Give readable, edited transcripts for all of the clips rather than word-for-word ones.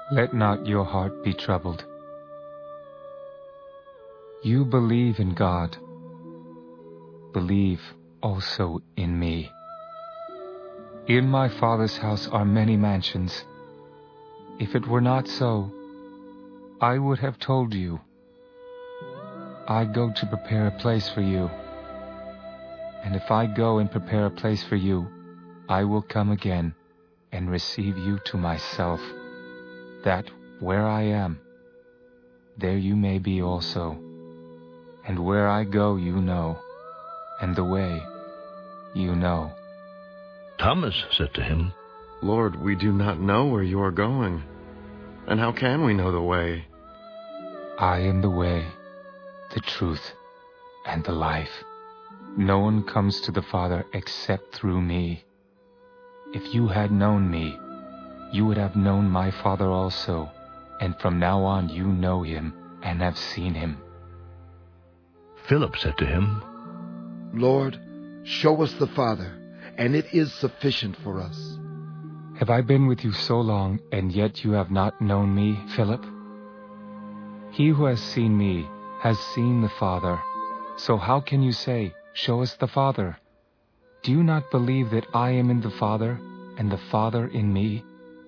Let not your heart be troubled. You believe in God. Believe also in me. In my Father's house are many mansions. If it were not so, I would have told you. I go to prepare a place for you. And if I go and prepare a place for you, I will come again and receive you to myself, that where I am, there you may be also. And where I go you know, and the way you know. Thomas said to him, Lord, we do not know where you are going, and how can we know the way? I am the way, the truth, and the life. No one comes to the Father except through me. If you had known me, you would have known my Father also, and from now on you know him and have seen him. Philip said to him, Lord, show us the Father, and it is sufficient for us. Have I been with you so long, and yet you have not known me, Philip? He who has seen me has seen the Father. So how can you say, show us the Father? Do you not believe that I am in the Father, and the Father in me?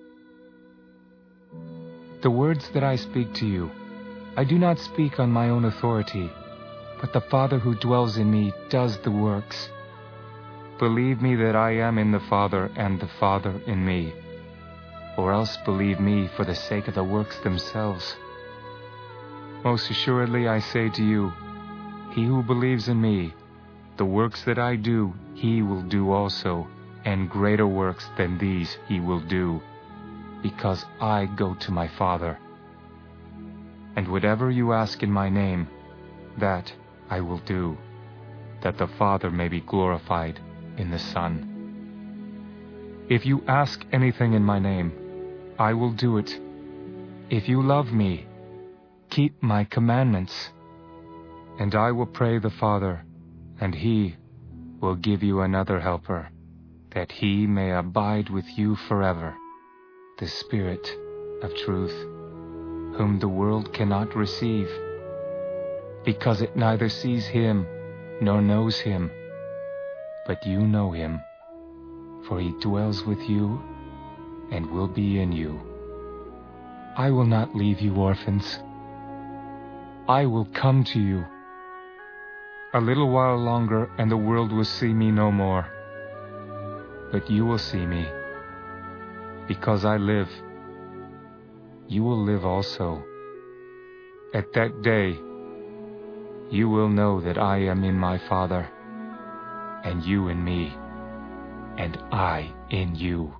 The words that I speak to you, I do not speak on my own authority, but the Father who dwells in me does the works. Believe me that I am in the Father, and the Father in me. Or else believe me for the sake of the works themselves. Most assuredly I say to you, he who believes in me, the works that I do, he will do also, and greater works than these he will do, because I go to my Father. And whatever you ask in my name, that I will do, that the Father may be glorified in the Son. If you ask anything in my name, I will do it. If you love me, keep my commandments. And I will pray the Father, and he will give you another helper, that he may abide with you forever, the Spirit of truth, whom the world cannot receive, because it neither sees him nor knows him. But you know him, for he dwells with you and will be in you. I will not leave you orphans. I will come to you. A little while longer, and the world will see me no more. But you will see me. Because I live, you will live also. At that day, you will know that I am in my Father, and you in me, and I in you.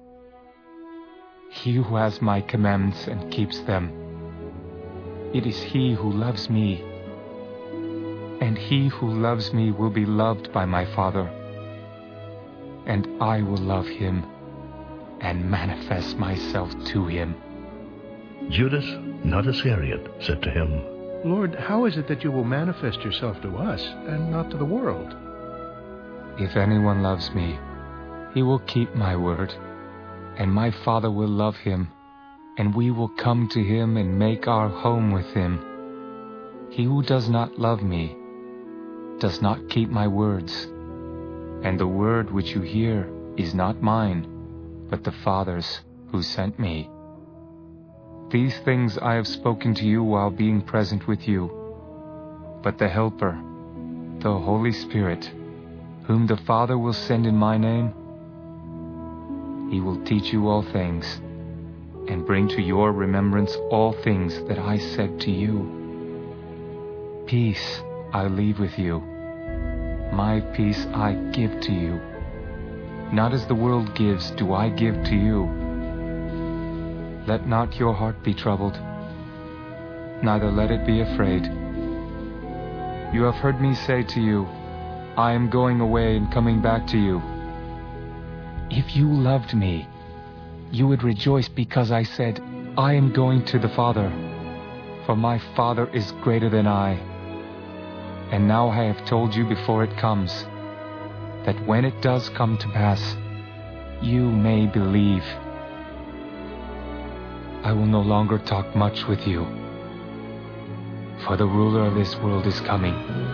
He who has my commandments and keeps them, it is he who loves me. And he who loves me will be loved by my Father, and I will love him and manifest myself to him. Judas, not Iscariot, said to him, Lord, how is it that you will manifest yourself to us and not to the world? If anyone loves me, he will keep my word, and my Father will love him, and we will come to him and make our home with him. He who does not love me does not keep my words, and the word which you hear is not mine, but the Father's who sent me. These things I have spoken to you while being present with you. But the Helper, the Holy Spirit, whom the Father will send in my name, he will teach you all things, and bring to your remembrance all things that I said to you. Peace I leave with you. My peace I give to you. Not as the world gives do I give to you. Let not your heart be troubled, neither let it be afraid. You have heard me say to you, I am going away and coming back to you. If you loved me, you would rejoice because I said, I am going to the Father, for my Father is greater than I. And now I have told you before it comes, that when it does come to pass, you may believe. I will no longer talk much with you, for the ruler of this world is coming,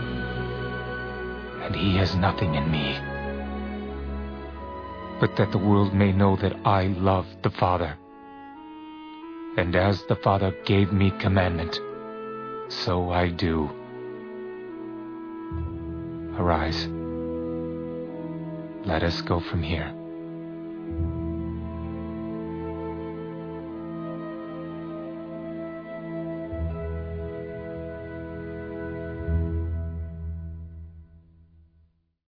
and he has nothing in me, but that the world may know that I love the Father. And as the Father gave me commandment, so I do. Arise. Let us go from here.